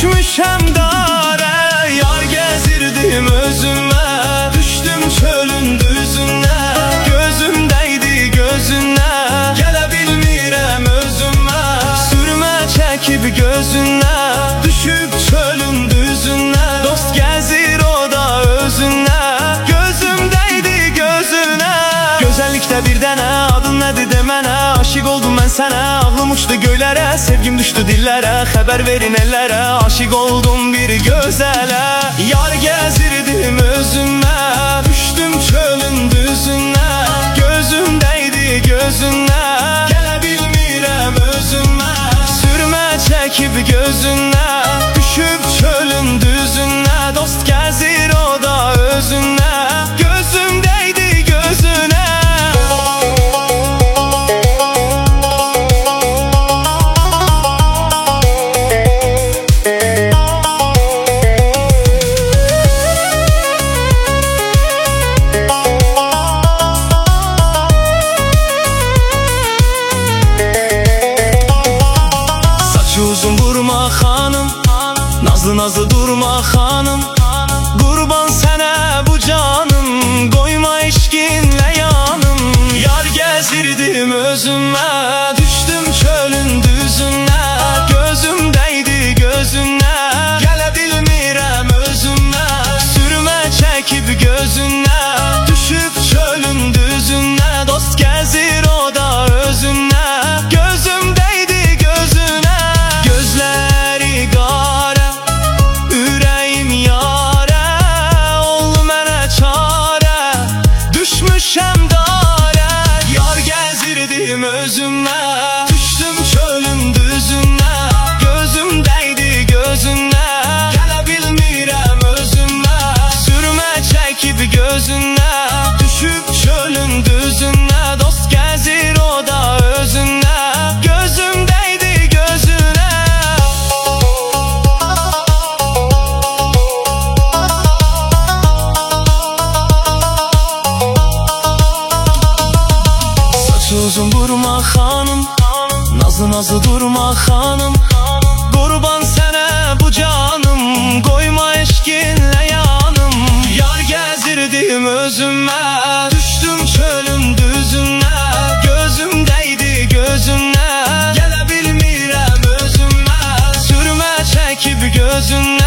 Düşmüşəm dara, yar gəzirdim özümə. Düşdüm çölün düzünə, gözüm dəydi gözünə. Gələ bilmirəm özümə, sürmə çəkib gözünə. Düşüb çölün düzünə, dost gəzir o da özünə. Gözüm dəydi gözünə. Gözəllikdə bir dənə, adın nədir demənə. Aşık oldum mən sənə, ağlım uçdu göylərə. Sevgim düşdü dillərə, xəbər verin ellərə. Aşık oldum bir gözələ, yar gəzirdim özümə. Düşdüm çölün düzünə, gözüm dəydi gözünə. Gələ bilmirəm özümə, sürmə çəkib gözünə. Düşüb çölün düzünə, dost gəzir o da özünə. Gözüm dəydi gözünə. Uzun vurma xanım, nazlı nazlı durma xanım. Qurban sənə bu canım, qoyma eşqinlə yanım. Yar gəzirdim özümə, düşdüm çölün düzünə. Gözüm dəydi gözünə, gələ bilmirəm özümə. Sürmə çəkib gözünə, düşüb çölün düzünə. Dost gəzir o da özünə. Gözüm dəydi gözünə. Gözləri qara, ürəyim yarə. Ol mənə çarə, düşmüşəm dara. Yar gəzirdim özümə, düşdüm çölün düzünə. Gözüm dəydi gözünə, gələ bilmirəm özümə. Sürmə çəkib gözünə, düşüb çölün düzünə. Dost gəzir o da özünə. Gözüm dəydi gözünə. Uzun vurma xanım, nazlı nazlı durma xanım. Qurban sənə bu canım, qoyma eşqinlə yanım. Yar gəzirdim özümə, düşdüm çölün düzünə. Gözüm dəydi gözünə, gələ bilmirəm özümə. Sürmə çəkib gözünə.